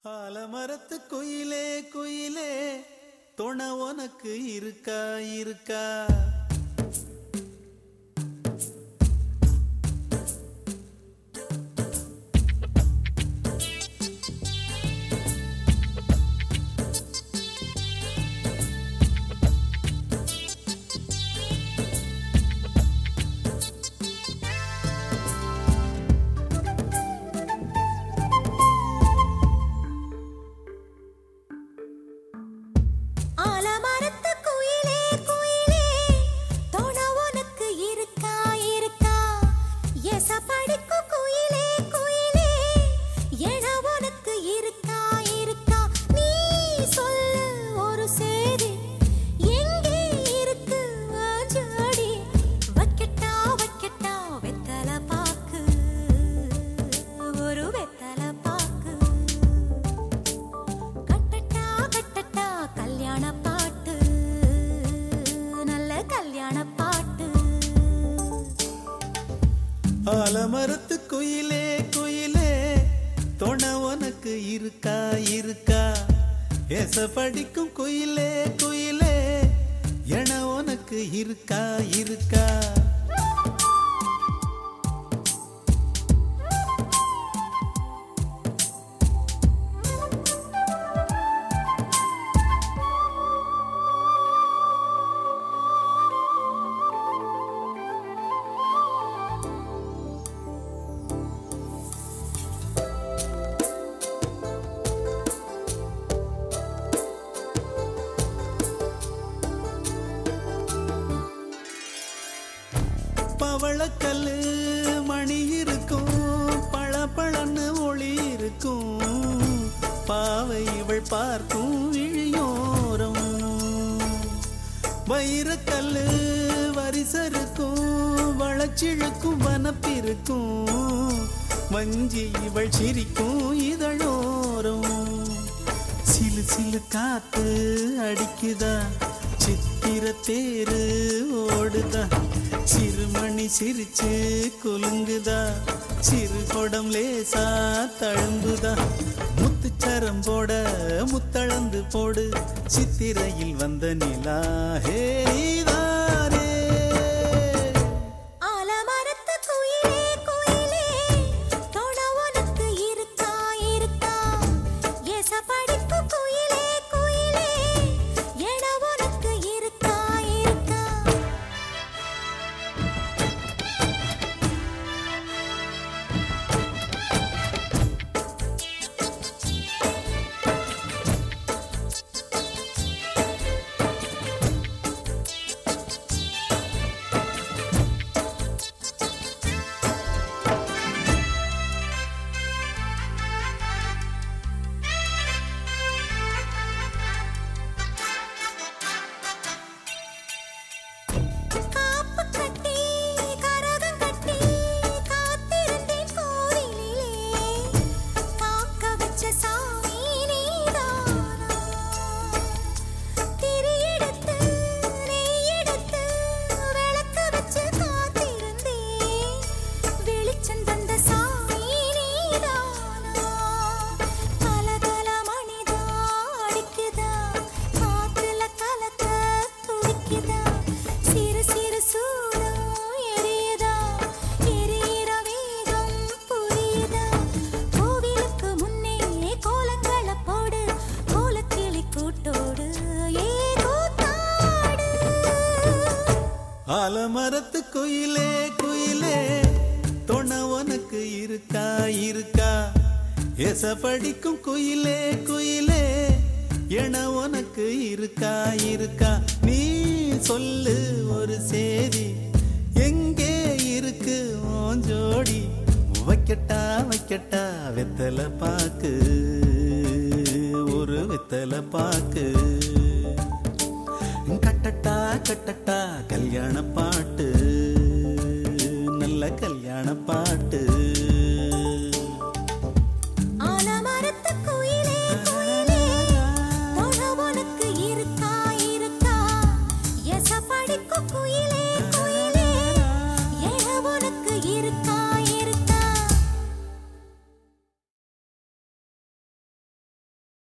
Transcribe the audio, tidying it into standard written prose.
ஆலமரத்து குயிலே குயிலே துணை உனக்கு இருக்கா இருக்கா? ஆலமரத்து குயிலே குயிலே துணை உனக்கு இருக்கா இருக்கா? ஏச படிக்கும் குயிலே குயிலே என உனக்கு இருக்கா இருக்கா? பவளக்கல்லு மணி இருக்கும், பளபளன்னு ஒளி இருக்கும், பாவை இவள் பார்க்கும் இழியோரம். வைரக்கல்லு வரிசருக்கும், வளச்சிழுக்கும் வனப்பிருக்கும், வஞ்சி இவள் சிரிக்கும் இதழோரம். சிலு சிலு காத்து அடிக்குதா, சித்திர தேரு ஓடுதா, சிறுமணி சிரிச்சு குலுங்குதா, சிறு கொடம் லேசா தழும்புதா, முத்துச்சரம் போட முத்தளந்து போடு, சித்திரையில் வந்த நிலா ஹே நீதானே. ஆலமரத்து குயிலே குயிலே துணை உனக்கு இருக்கா இருக்கா? ஏச படிக்கும் குயிலே குயிலே என உனக்கு இருக்கா இருக்கா? ஆலமரத்து குயிலே குயிலே துணை உனக்கு இருக்கா இருக்கா? ஏச படிக்கும் குயிலே குயிலே என உனக்கு இருக்கா இருக்கா? நீ சொல்லு ஒரு சேதி, எங்கே இருக்கு உன் ஜோடி? வைக்கட்டா வைக்கட்டா வெத்தலை பாக்கு, ஒரு வெத்தலை பாக்கு, கட்டட்டா கட்டட்டா கல்யாண பாட்டு, நல்ல கல்யாண பாட்டு.